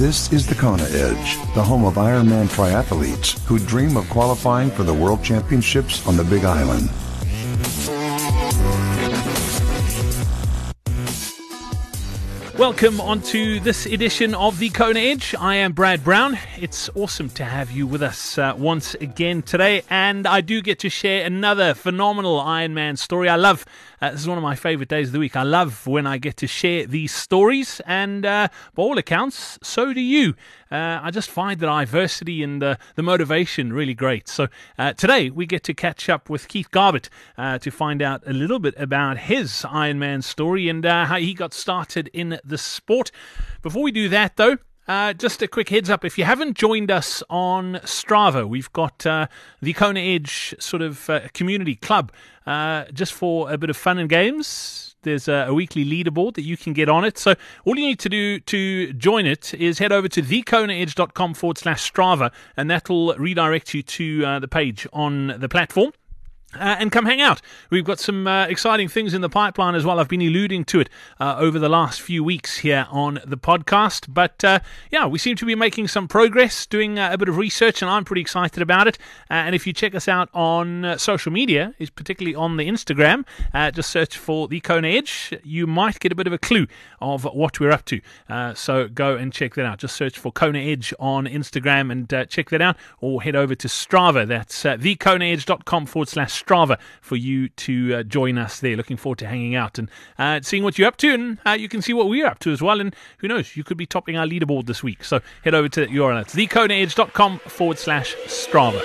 This is the Kona Edge, the home of Ironman triathletes who dream of qualifying for the World Championships on the Big Island. Welcome onto this edition of the Kona Edge. I am Brad Brown. It's awesome to have you with us once again today, and I do get to share another phenomenal Ironman story. I love this is one of my favorite days of the week. I love when I get to share these stories, and by all accounts, so do you. I just find the diversity and the motivation really great. So today we get to catch up with Keith Garbutt to find out a little bit about his Ironman story and how he got started in the sport. Before we do that, though, just a quick heads up. If you haven't joined us on Strava, we've got the Kona Edge sort of community club just for a bit of fun and games. There's a weekly leaderboard that you can get on it. So all you need to do to join it is head over to thekonaedge.com/Strava, and that will redirect you to the page on the platform. And come hang out. We've got some exciting things in the pipeline as well. I've been alluding to it over the last few weeks here on the podcast. But yeah, we seem to be making some progress, doing a bit of research, and I'm pretty excited about it. And if you check us out on social media, is particularly on the Instagram, just search for The Kona Edge. You might get a bit of a clue of what we're up to. So go and check that out. Just search for Kona Edge on Instagram and check that out. Or head over to Strava. That's thekonaedge.com/Strava for you to join us there. Looking forward to hanging out and seeing what you're up to, and you can see what we're up to as well. And who knows, you could be topping our leaderboard this week. So head over to URL. It's thekonaedge.com/Strava.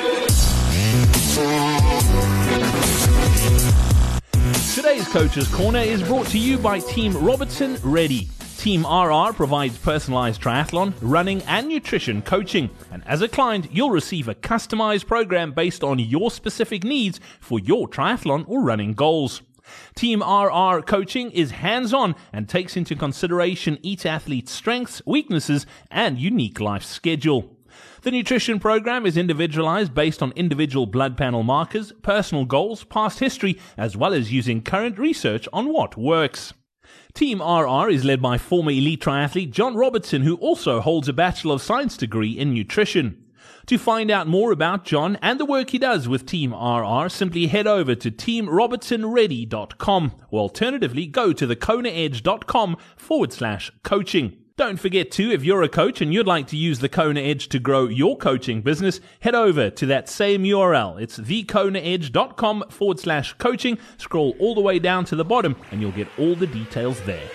Today's Coach's Corner is brought to you by Team Robertson Ready. Team RR provides personalized triathlon, running, and nutrition coaching. And as a client, you'll receive a customized program based on your specific needs for your triathlon or running goals. Team RR coaching is hands-on and takes into consideration each athlete's strengths, weaknesses, and unique life schedule. The nutrition program is individualized based on individual blood panel markers, personal goals, past history, as well as using current research on what works. Team RR is led by former elite triathlete John Robertson, who also holds a Bachelor of Science degree in nutrition. To find out more about John and the work he does with Team RR, simply head over to teamrobertsonready.com, or alternatively go to thekonaedge.com/coaching. Don't forget to, if you're a coach and you'd like to use the Kona Edge to grow your coaching business, head over to that same URL. It's thekonaedge.com/coaching. Scroll all the way down to the bottom and you'll get all the details there.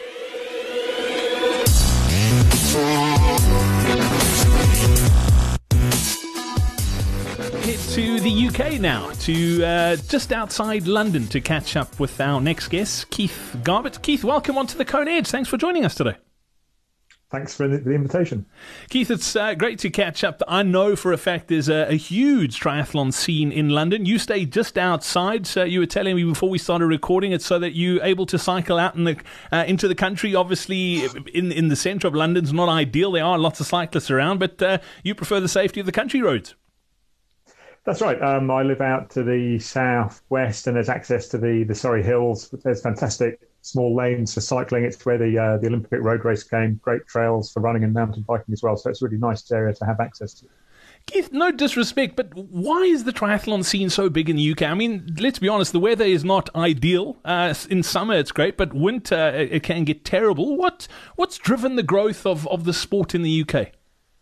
Head to the UK now, to just outside London, to catch up with our next guest, Keith Garbutt. Keith, welcome onto the Kona Edge. Thanks for joining us today. Thanks for the invitation. Keith, it's great to catch up. I know for a fact there's a huge triathlon scene in London. You stay just outside. So you were telling me before we started recording it, so that you're able to cycle out into the country. Obviously, in the centre of London's not ideal. There are lots of cyclists around, but you prefer the safety of the country roads. That's right. I live out to the southwest, and there's access to the Surrey Hills. There's fantastic small lanes for cycling. It's where the Olympic road race came. Great trails for running and mountain biking as well. So it's a really nice area to have access to. Keith, no disrespect, but why is the triathlon scene so big in the UK? I mean, let's be honest, the weather is not ideal. In summer, it's great, but winter, it can get terrible. What's driven the growth of the sport in the UK?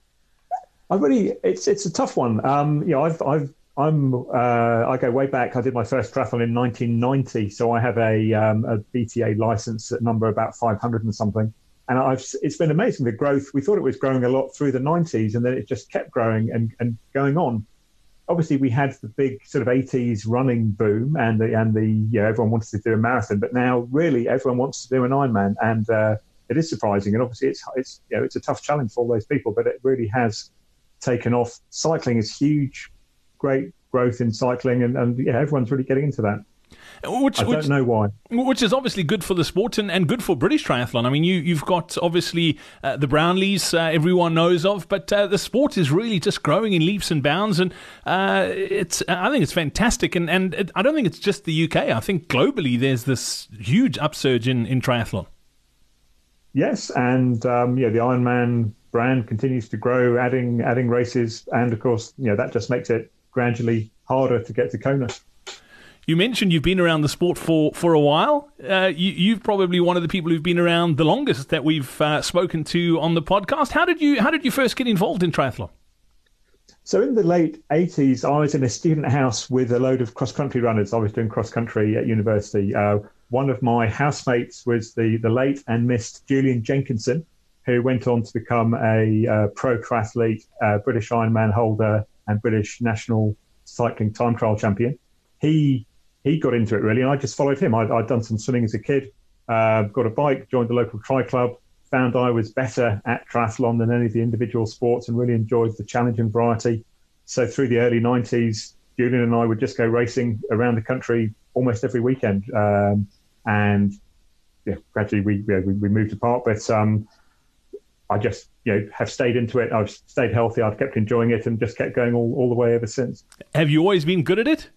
It's a tough one. I go way back. I did my first triathlon in 1990, so I have a BTA license at number about 500 and something. And it's been amazing, the growth. We thought it was growing a lot through the 90s, and then it just kept growing and going on. Obviously, we had the big sort of 80s running boom, and everyone wanted to do a marathon, but now really everyone wants to do an Ironman, and it is surprising. And obviously, it's a tough challenge for all those people, but it really has taken off. Cycling is huge. Great growth in cycling, and everyone's really getting into that. I don't know why. Which is obviously good for the sport and good for British triathlon. I mean, you've got obviously the Brownlees everyone knows of, but the sport is really just growing in leaps and bounds, and I think it's fantastic. And I don't think it's just the UK. I think globally there's this huge upsurge in triathlon. Yes, and the Ironman brand continues to grow, adding races, and of course, that just makes it gradually harder to get to Kona. You mentioned you've been around the sport for a while. You're probably one of the people who've been around the longest that we've spoken to on the podcast. How did you first get involved in triathlon? So in the late 80s, I was in a student house with a load of cross-country runners. I was doing cross-country at university. One of my housemates was the late and missed Julian Jenkinson, who went on to become a pro triathlete, British Ironman holder and British national cycling time trial champion. He got into it, really, and I just followed him. I'd done some swimming as a kid, got a bike, joined the local tri club, found I was better at triathlon than any of the individual sports and really enjoyed the challenge and variety. So through the early 90s, Julian and I would just go racing around the country almost every weekend. And gradually we moved apart. But I just have stayed into it. I've stayed healthy. I've kept enjoying it and just kept going all the way ever since. Have you always been good at it?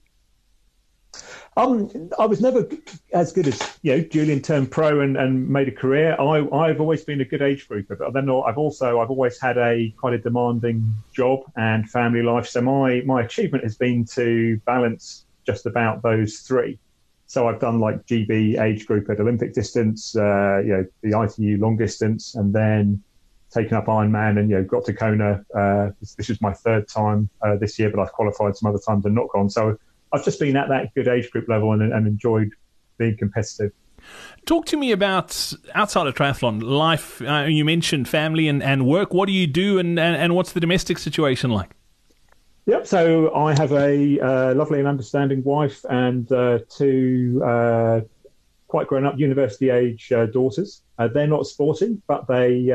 I was never as good as Julian turned pro and made a career. I've always been a good age grouper, but then I've always had quite a demanding job and family life. So my achievement has been to balance just about those three. So I've done like GB age group at Olympic distance, the ITU long distance, and then taken up Ironman and got to Kona. This was my third time this year, but I've qualified some other times and not gone. So I've just been at that good age group level and enjoyed being competitive. Talk to me about outside of triathlon life. You mentioned family and work. What do you do and what's the domestic situation like? Yep. So I have a lovely and understanding wife and two quite grown up university age daughters. They're not sporty, but they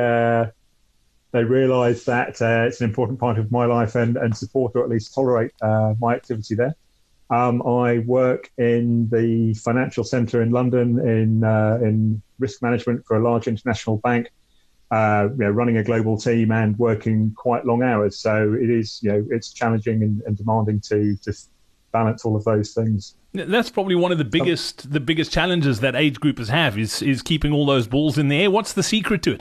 realise that it's an important part of my life and support or at least tolerate my activity there. I work in the financial centre in London in risk management for a large international bank, running a global team and working quite long hours. So it is, it's challenging and demanding to balance all of those things. That's probably one of the biggest challenges that age groupers have is keeping all those balls in the air. What's the secret to it?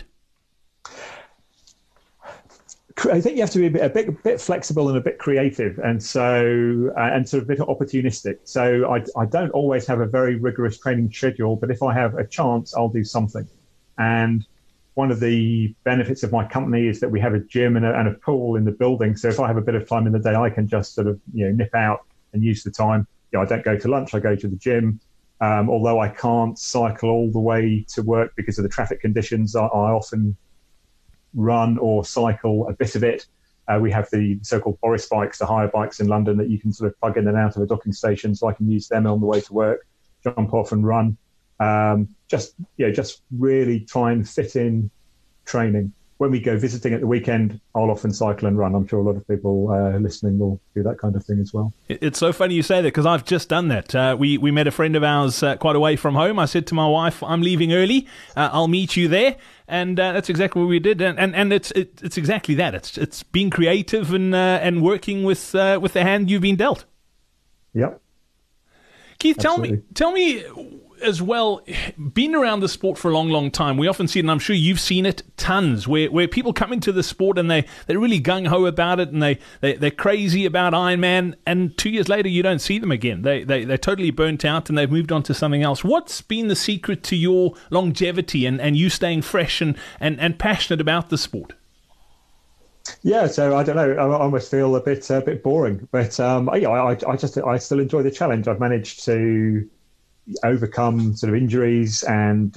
I think you have to be a bit flexible and a bit creative, and so and sort of a bit opportunistic. So I don't always have a very rigorous training schedule, but if I have a chance, I'll do something. And one of the benefits of my company is that we have a gym and a pool in the building. So if I have a bit of time in the day, I can just sort of nip out and use the time. I don't go to lunch; I go to the gym. Although I can't cycle all the way to work because of the traffic conditions, I often run or cycle a bit of it. We have the so-called Boris bikes, the hire bikes in London that you can sort of plug in and out of a docking station, so I can use them on the way to work, jump off and run. Just really try and fit in training. When we go visiting at the weekend, I'll often cycle and run. I'm sure a lot of people listening will do that kind of thing as well. It's so funny you say that because I've just done that. We met a friend of ours quite away from home. I said to my wife, I'm leaving early. I'll meet you there. And that's exactly what we did. And it's exactly that. It's being creative and working with the hand you've been dealt. Yep. Keith, tell me as well, being around the sport for a long, long time, we often see it, and I'm sure you've seen it tons, where people come into the sport and they're really gung-ho about it and they're crazy about Ironman, and 2 years later you don't see them again. They're totally burnt out and they've moved on to something else. What's been the secret to your longevity and you staying fresh and passionate about the sport? Yeah, so I don't know. I almost feel a bit boring, but I still enjoy the challenge. I've managed to overcome sort of injuries, and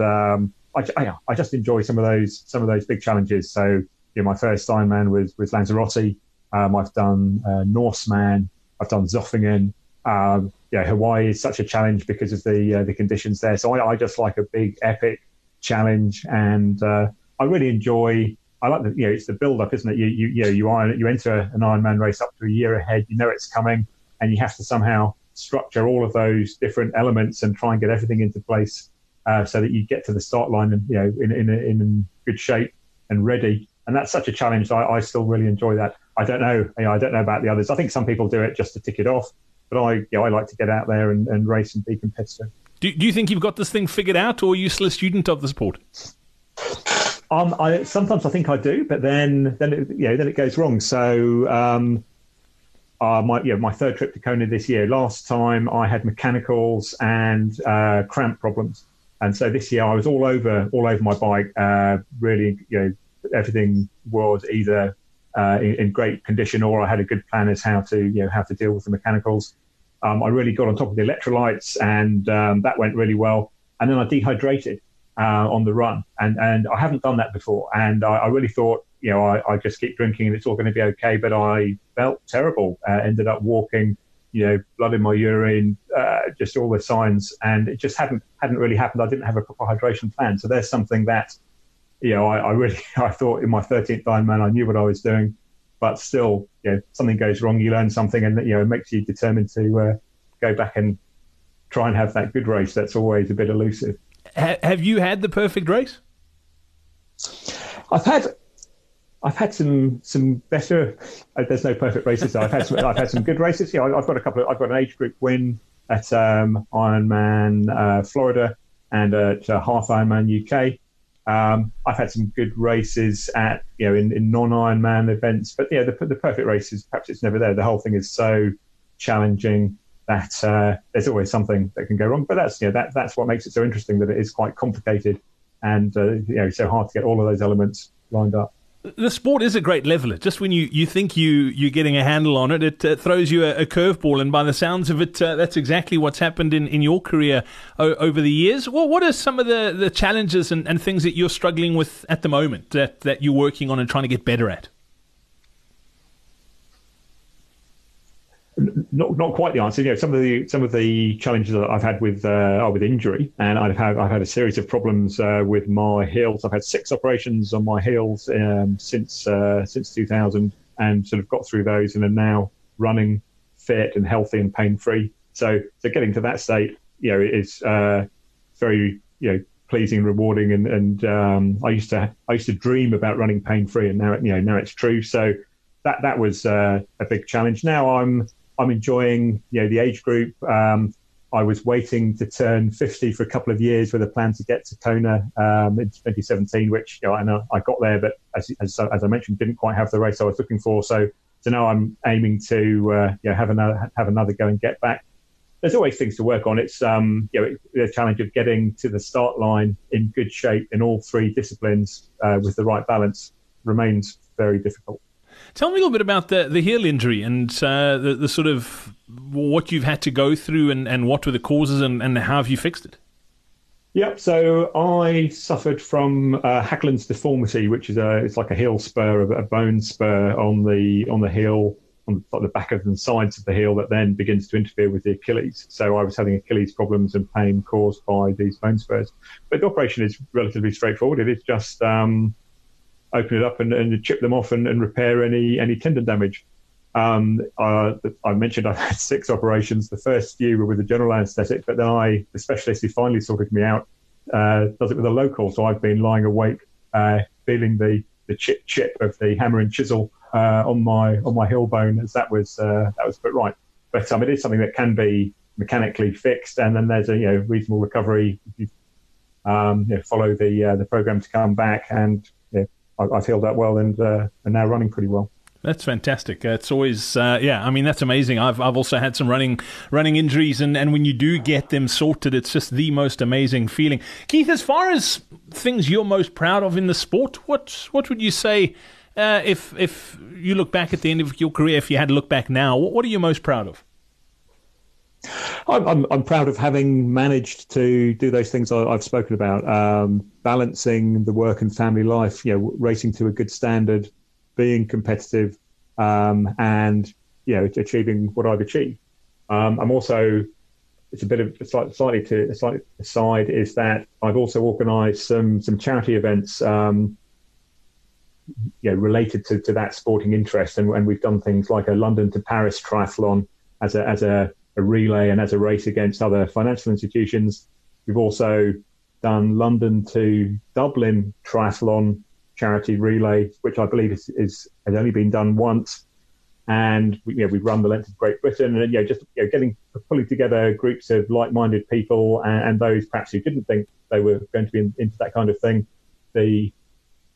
I just enjoy some of those big challenges. So my first Ironman was Lanzarote. I've done Norseman. I've done Zofingen. Hawaii is such a challenge because of the conditions there. So I just like a big epic challenge, and I really enjoy. I like it's the build up, isn't it? You enter an Ironman race up to a year ahead. You know it's coming, and you have to somehow structure all of those different elements and try and get everything into place so that you get to the start line and in good shape and ready. And that's such a challenge. I still really enjoy that. I don't know about the others. I think some people do it just to tick it off, but I like to get out there and race and be competitive. Do you think you've got this thing figured out, or are you still a student of the sport? Sometimes I think I do, but then it goes wrong. So my third trip to Kona this year. Last time I had mechanicals and cramp problems, and so this year I was all over my bike. Really, everything was either in great condition, or I had a good plan as how to deal with the mechanicals. I really got on top of the electrolytes, and that went really well. And then I dehydrated on the run, and I haven't done that before. And I really thought, I just keep drinking and it's all going to be okay. But I felt terrible. Ended up walking, blood in my urine, just all the signs, and it just hadn't really happened. I didn't have a proper hydration plan. So there's something that, I thought in my 13th Ironman I knew what I was doing, but still, something goes wrong, you learn something, and it makes you determined to go back and try and have that good race. That's always a bit elusive. Have you had the perfect race? I've had some better. There's no perfect races. I've had some good races. I've got an age group win at Ironman Florida and at Half Ironman UK. I've had some good races at in non-Ironman events, but the perfect races, perhaps it's never there. The whole thing is so challenging that there's always something that can go wrong. But that's what makes it so interesting, that it is quite complicated and so hard to get all of those elements lined up. The sport is a great leveler. Just when you think you're getting a handle on it, it throws you a curveball. And by the sounds of it, that's exactly what's happened in your career over the years. Well, what are some of the challenges and things that you're struggling with at the moment that you're working on and trying to get better at? Not quite the answer. Some of the challenges that I've had with injury, and I've had a series of problems with my heels. I've had 6 operations on my heels since 2000, and sort of got through those, and am now running fit and healthy and pain free. So getting to that state, is very pleasing and rewarding. And I used to dream about running pain free, and now it's true. So that was a big challenge. Now I'm enjoying, the age group. I was waiting to turn 50 for a couple of years with a plan to get to Kona in 2017, which I know I got there, but as I mentioned, didn't quite have the race I was looking for. So now I'm aiming to have another go and get back. There's always things to work on. It's the challenge of getting to the start line in good shape in all 3 disciplines with the right balance remains very difficult. Tell me a little bit about the heel injury and the sort of what you've had to go through and what were the causes and how have you fixed it? Yep. So I suffered from Hackland's deformity, which is it's like a heel spur, a bone spur on the heel, on the back of the sides of the heel that then begins to interfere with the Achilles. So I was having Achilles problems and pain caused by these bone spurs. But the operation is relatively straightforward. It is just open it up and chip them off and repair any tendon damage. I mentioned I've had 6 operations. The first few were with a general anaesthetic, but then the specialist who finally sorted me out does it with a local. So I've been lying awake, feeling the chip of the hammer and chisel on my heel bone, as that was put right. But it is something that can be mechanically fixed, and then there's a reasonable recovery if you follow the program to come back. And I've healed that well and now running pretty well. That's fantastic. It's always, that's amazing. I've also had some running injuries, and when you do get them sorted, it's just the most amazing feeling. Keith, as far as things you're most proud of in the sport, what would you say if you look back at the end of your career, if you had to look back now, what are you most proud of? I'm proud of having managed to do those things I've spoken about, balancing the work and family life, racing to a good standard, being competitive, and achieving what I've achieved. I'm also, it's a bit of a slightly aside, is that I've also organised some charity events, related to that sporting interest, and we've done things like a London to Paris triathlon as a relay and as a race against other financial institutions. We've also done London to Dublin triathlon charity relay, which I believe has only been done once. And we've run the length of Great Britain, and pulling together groups of like-minded people and those perhaps who didn't think they were going to be into that kind of thing. The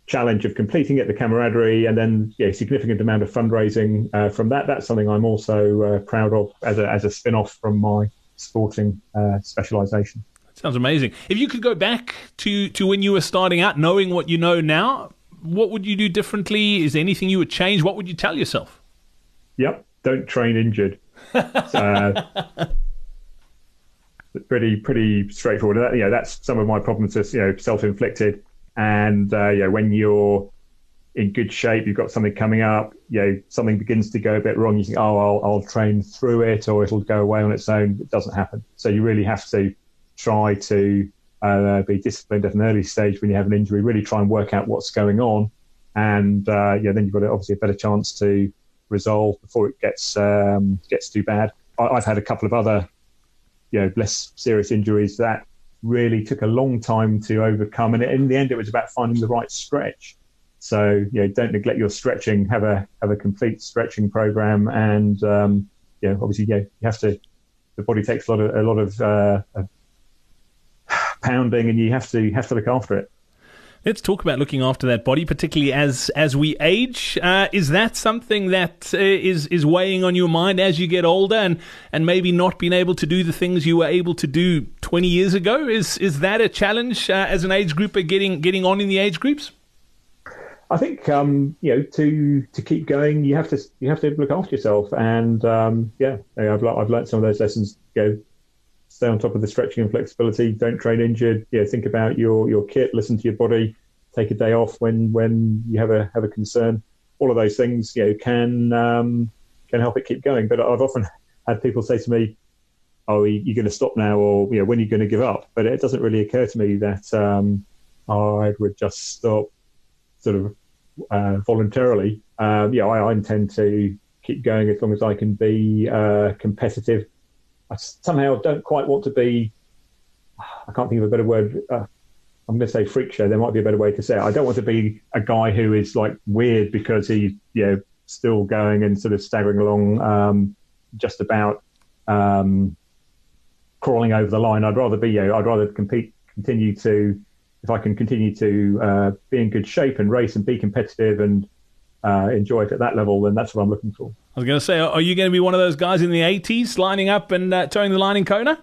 challenge of completing it, the camaraderie, and then significant amount of fundraising from that. That's something I'm also proud of as a spin-off from my sporting specialisation. Sounds amazing. If you could go back to when you were starting out, knowing what you know now, what would you do differently? Is there anything you would change? What would you tell yourself? Yep, don't train injured. Pretty straightforward. That's some of my problems, just self-inflicted. And when you're in good shape, you've got something coming up, something begins to go a bit wrong, you think, I'll train through it, or it'll go away on its own. It doesn't happen. So you really have to try to be disciplined at an early stage when you have an injury, really try and work out what's going on. And then you've got obviously a better chance to resolve before it gets too bad. I've had a couple of other less serious injuries that really took a long time to overcome, and in the end it was about finding the right stretch. So don't neglect your stretching. Have a complete stretching program, and obviously you have to. The body takes a lot of pounding, and you have to look after it. Let's talk about looking after that body, particularly as we age. Is that something that is weighing on your mind as you get older, and maybe not being able to do the things you were able to do 20 years ago? Is that a challenge as an age grouper getting on in the age groups? I think to keep going, you have to look after yourself, and I've learned some of those lessons. Stay on top of the stretching and flexibility. Don't train injured. Think about your kit. Listen to your body. Take a day off when you have a concern. All of those things can help it keep going. But I've often had people say to me, "Oh, you're going to stop now," or when are you going to give up? But it doesn't really occur to me that I would just stop sort of voluntarily. I intend to keep going as long as I can be competitive. I somehow don't quite want to be, I can't think of a better word. I'm going to say freak show. There might be a better way to say it. I don't want to be a guy who is like weird because he's still going and sort of staggering along, just about crawling over the line. I'd rather continue to, if I can continue to be in good shape and race and be competitive and enjoy it at that level, then that's what I'm looking for. I was going to say, are you going to be one of those guys in the 80s lining up and towing the line in Kona?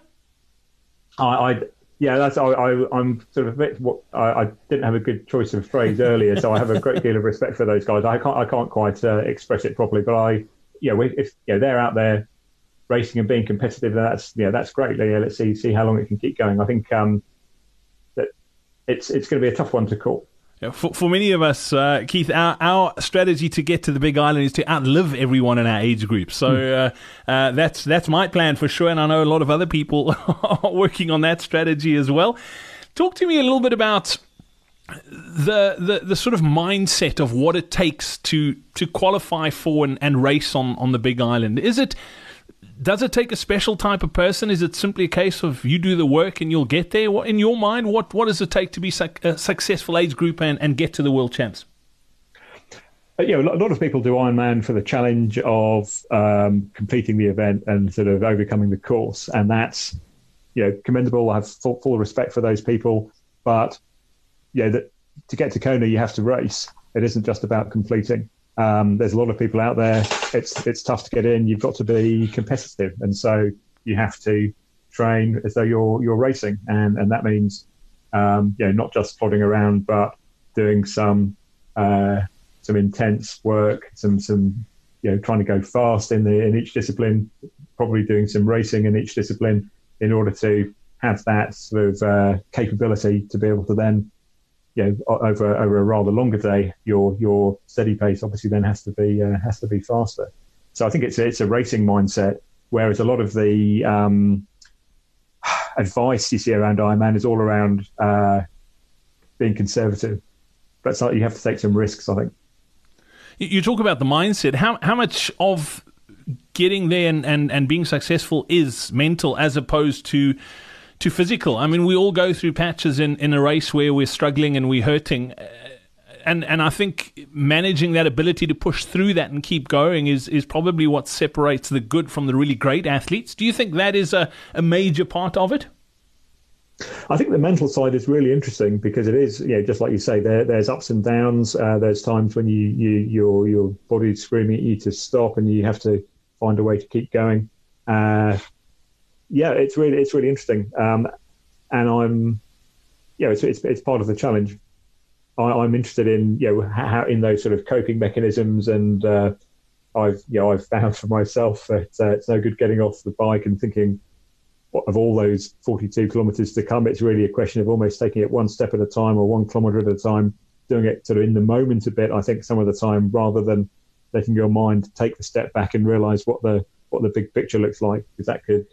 I'm sort of a bit. I didn't have a good choice of phrase earlier, so I have a great deal of respect for those guys. I can't quite express it properly, but if they're out there racing and being competitive, that's great. Let's see how long it can keep going. I think that it's going to be a tough one to call. For many of us, Keith, our strategy to get to the Big Island is to outlive everyone in our age group. So that's my plan for sure, and I know a lot of other people are working on that strategy as well. Talk to me a little bit about the sort of mindset of what it takes to qualify for and race on the Big Island. Does it take a special type of person? Is it simply a case of you do the work and you'll get there? In your mind, what does it take to be a successful age group and get to the World Champs? A lot of people do Ironman for the challenge of completing the event and sort of overcoming the course, and that's commendable. I have full respect for those people, but to get to Kona, you have to race. It isn't just about completing. There's a lot of people out there. It's tough to get in. You've got to be competitive, and so you have to train as though you're racing, and that means not just plodding around, but doing some intense work, some trying to go fast in each discipline, probably doing some racing in each discipline in order to have that sort of capability to be able to then. Over a rather longer day, your steady pace obviously then has to be faster. So I think it's a racing mindset, whereas a lot of the advice you see around Ironman is all around being conservative. But you have to take some risks, I think. You talk about the mindset. How much of getting there and being successful is mental as opposed to physical? I mean, we all go through patches in a race where we're struggling and we're hurting. And I think managing that ability to push through that and keep going is probably what separates the good from the really great athletes. Do you think that is a major part of it? I think the mental side is really interesting because it is, just like you say, there's ups and downs. There's times when your body's screaming at you to stop, and you have to find a way to keep going. It's really interesting, and it's part of the challenge. I'm interested in how in those sort of coping mechanisms, and I've found for myself that it's no good getting off the bike and thinking of all those 42 kilometres to come. It's really a question of almost taking it one step at a time or 1 kilometre at a time, doing it sort of in the moment a bit. I think some of the time, rather than letting your mind take the step back and realise what the big picture looks like, because that could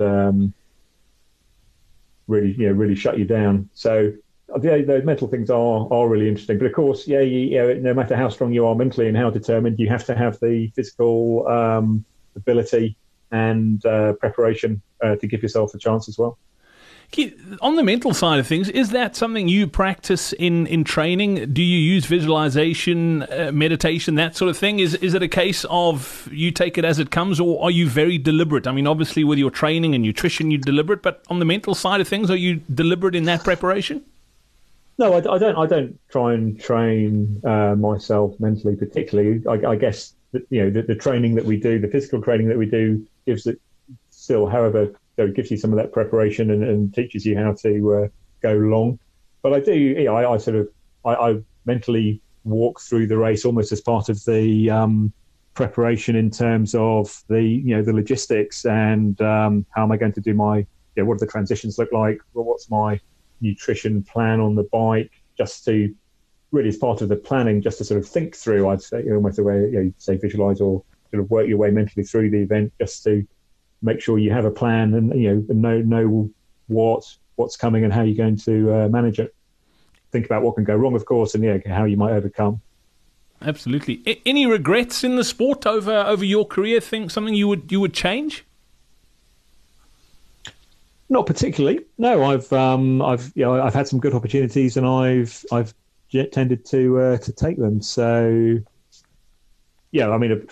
really shut you down. So those mental things are really interesting. But of course, no matter how strong you are mentally and how determined, you have to have the physical ability and preparation to give yourself a chance as well. On the mental side of things, is that something you practice in training? Do you use visualization, meditation, that sort of thing? Is it a case of you take it as it comes, or are you very deliberate? I mean, obviously with your training and nutrition, you're deliberate, but on the mental side of things, are you deliberate in that preparation? No, I don't try and train myself mentally, particularly. I guess that, the training that we do, the physical training that we do, gives it still, however, it gives you some of that preparation and teaches you how to go long. But I do, I mentally walk through the race almost as part of the preparation in terms of the logistics and how am I going to do my, what do the transitions look like? Well, what's my nutrition plan on the bike? Just to really, as part of the planning, just to sort of think through, I'd say, almost the way you say visualize or sort of work your way mentally through the event, just to make sure you have a plan and know what's coming and how you're going to manage it. Think about what can go wrong, of course, and how you might overcome. Absolutely. Any regrets in the sport over your career? Think something you would change? Not particularly. No, I've had some good opportunities and I've tended to take them. So I mean,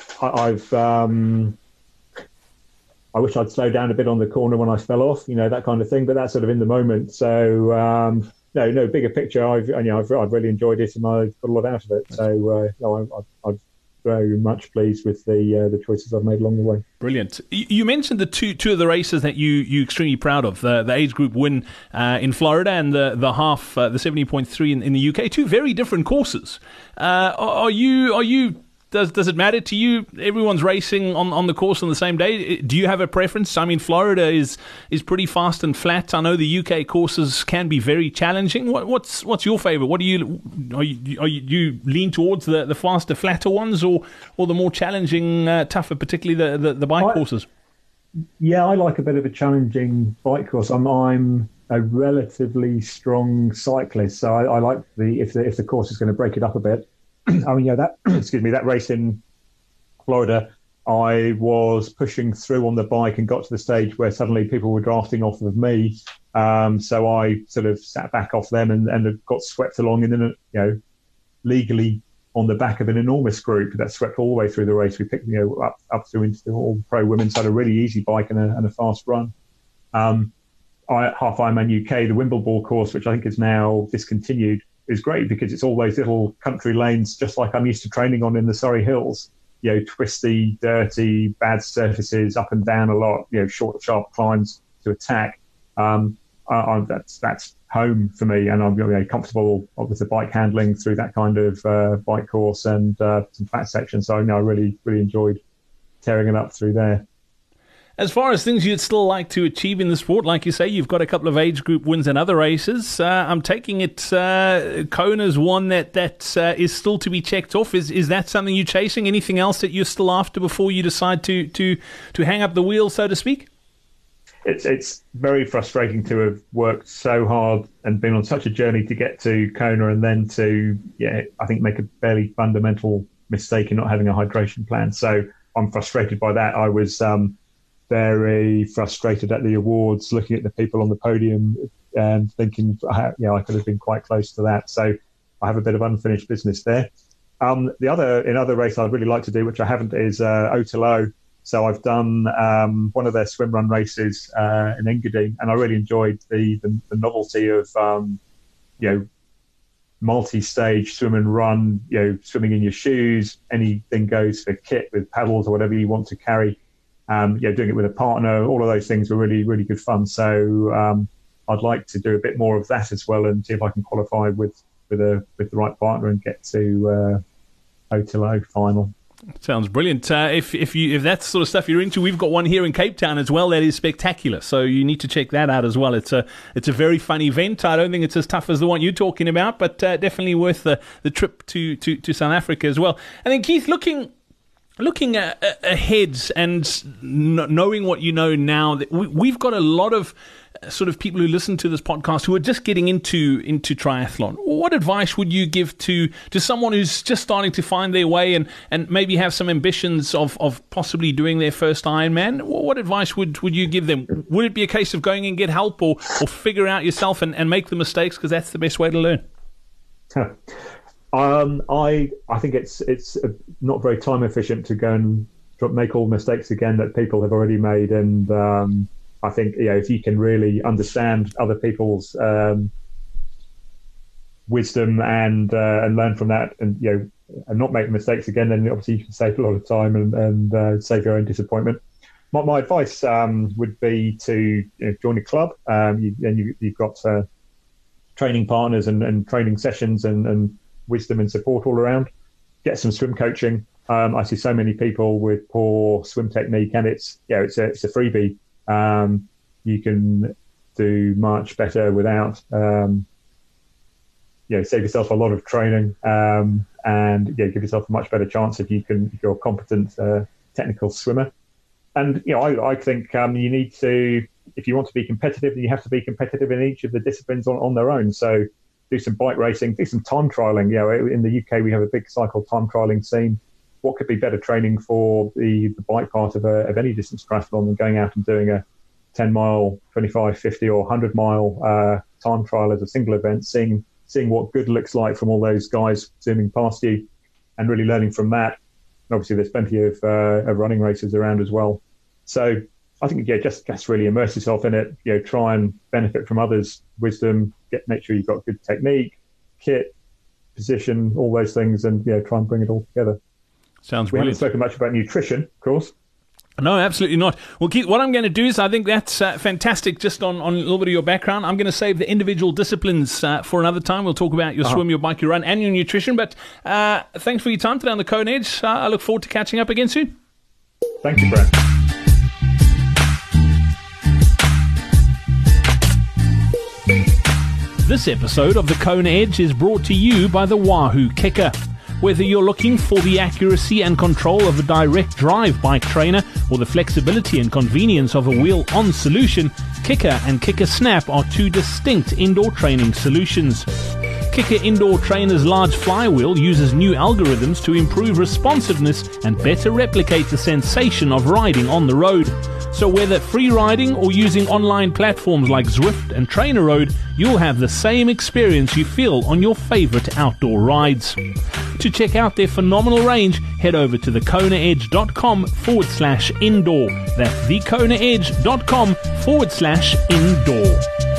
I wish I'd slowed down a bit on the corner when I fell off, that kind of thing. But that's sort of in the moment. So no, bigger picture. I've really enjoyed it and I've got a lot out of it. So I'm very much pleased with the choices I've made along the way. Brilliant. You mentioned the two of the races that you're extremely proud of, the age group win in Florida and the half, the 70.3 in the UK. Two very different courses. Are you? Does it matter to you? Everyone's racing on the course on the same day. Do you have a preference? I mean, Florida is pretty fast and flat. I know the UK courses can be very challenging. What's your favourite? What do you lean towards the faster, flatter ones, or the more challenging, tougher, particularly the bike courses? Yeah, I like a bit of a challenging bike course. I'm a relatively strong cyclist, so I like if the course is going to break it up a bit. I mean, that race in Florida, I was pushing through on the bike and got to the stage where suddenly people were drafting off of me. So I sort of sat back off them and got swept along, and then, legally on the back of an enormous group that swept all the way through the race. We picked, up through into all pro women, so had a really easy bike and a fast run. Half Ironman UK, the Wimbleball course, which I think is now discontinued, is great because it's all those little country lanes, just like I'm used to training on in the Surrey Hills. Twisty, dirty, bad surfaces, up and down a lot. Short, sharp climbs to attack. That's home for me, and I'm comfortable with the bike handling through that kind of bike course and some flat sections. So I really, really enjoyed tearing it up through there. As far as things you'd still like to achieve in the sport, like you say, you've got a couple of age group wins in other races. I'm taking it Kona's one that is still to be checked off. Is that something you're chasing? Anything else that you're still after before you decide to hang up the wheel, so to speak? It's very frustrating to have worked so hard and been on such a journey to get to Kona, and then to I think make a fairly fundamental mistake in not having a hydration plan. So I'm frustrated by that. I was very frustrated at the awards, looking at the people on the podium and thinking, I could have been quite close to that. So I have a bit of unfinished business there. The other race I'd really like to do, which I haven't, is Otelo. So I've done one of their swim run races in Engadine, and I really enjoyed the novelty of multi-stage swim and run. Swimming in your shoes, anything goes for kit with paddles or whatever you want to carry. Doing it with a partner, all of those things were really, really good fun. So I'd like to do a bit more of that as well, and see if I can qualify with the right partner and get to O final. Sounds brilliant. If that's the sort of stuff you're into, we've got one here in Cape Town as well that is spectacular. So you need to check that out as well. It's a very fun event. I don't think it's as tough as the one you're talking about, but definitely worth the trip to South Africa as well. And then Keith, looking ahead and knowing what you know now, that we've got a lot of sort of people who listen to this podcast who are just getting into triathlon. What advice would you give to someone who's just starting to find their way and maybe have some ambitions of possibly doing their first Ironman? What advice would you give them? Would it be a case of going and get help or figure out yourself and make the mistakes, because that's the best way to learn? I think it's not very time efficient to go and make all the mistakes again that people have already made, and I think if you can really understand other people's wisdom and learn from that, and not make mistakes again, then obviously you can save a lot of time and save your own disappointment. My advice would be to join a club. You've got training partners and training sessions and wisdom and support all around. Get some swim coaching. I see so many people with poor swim technique, and it's a freebie. You can do much better without, save yourself a lot of training, and give yourself a much better chance if you're a competent technical swimmer. And I think you need to, if you want to be competitive, you have to be competitive in each of the disciplines on their own. So do some bike racing, do some time trialing. In the UK we have a big cycle time trialing scene. What could be better training for the bike part of any distance triathlon than going out and doing a 10-mile, 25, 50 or 100-mile time trial as a single event, seeing what good looks like from all those guys zooming past you, and really learning from that. And obviously there's plenty of running races around as well. So I think just really immerse yourself in it. Try and benefit from others' wisdom. Make sure you've got good technique, kit, position, all those things, and try and bring it all together. Sounds brilliant. We haven't spoken much about nutrition, of course. No, absolutely not. Well, Keith, what I'm going to do is, I think that's fantastic, just on a little bit of your background. I'm going to save the individual disciplines for another time. We'll talk about your swim, your bike, your run, and your nutrition. But thanks for your time today on the Kona Edge. I look forward to catching up again soon. Thank you, Brad. This episode of the Kona Edge is brought to you by the Wahoo Kicker. Whether you're looking for the accuracy and control of a direct drive bike trainer or the flexibility and convenience of a wheel-on solution, Kicker and Kicker Snap are two distinct indoor training solutions. Kicker Indoor Trainer's large flywheel uses new algorithms to improve responsiveness and better replicate the sensation of riding on the road. So whether free riding or using online platforms like Zwift and TrainerRoad, you'll have the same experience you feel on your favorite outdoor rides. To check out their phenomenal range, head over to thekonaedge.com/indoor. That's thekonaedge.com/indoor.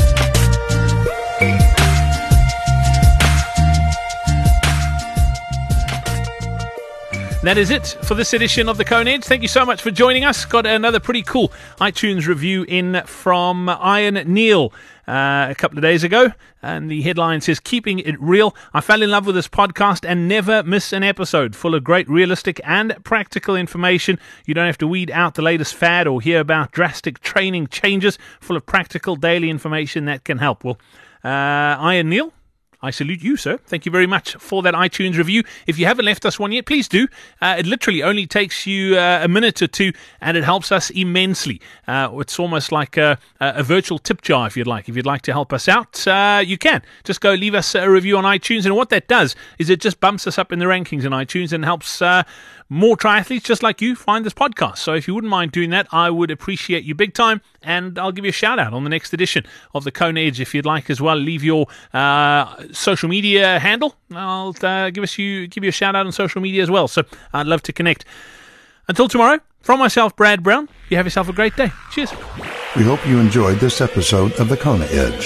That is it for this edition of the Kona Edge. Thank you so much for joining us. Got another pretty cool iTunes review in from Ian Neal a couple of days ago, and the headline says, "Keeping it real. I fell in love with this podcast and never miss an episode. Full of great realistic and practical information. You don't have to weed out the latest fad or hear about drastic training changes. Full of practical daily information that can help." Well, Ian Neal, I salute you, sir. Thank you very much for that iTunes review. If you haven't left us one yet, please do. It literally only takes you a minute or two, and it helps us immensely. It's almost like a virtual tip jar, if you'd like. If you'd like to help us out, you can. Just go leave us a review on iTunes, and what that does is it just bumps us up in the rankings in iTunes and helps more triathletes just like you find this podcast. So if you wouldn't mind doing that, I would appreciate you big time, and I'll give you a shout out on the next edition of the Kona Edge if you'd like as well. Leave your social media handle. I'll give you a shout out on social media as well. So I'd love to connect. Until tomorrow, From myself, Brad Brown, you have yourself a great day. Cheers. We hope you enjoyed this episode of The Kona Edge.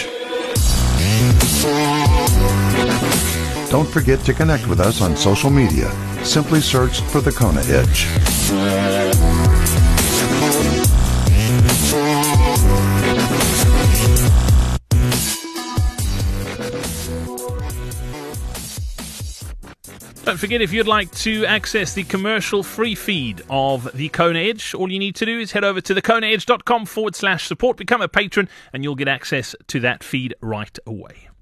Don't forget to connect with us on social media. Simply search for The Kona Edge. Don't forget, if you'd like to access the commercial-free feed of The Kona Edge, all you need to do is head over to thekonaedge.com/support, become a patron, and you'll get access to that feed right away.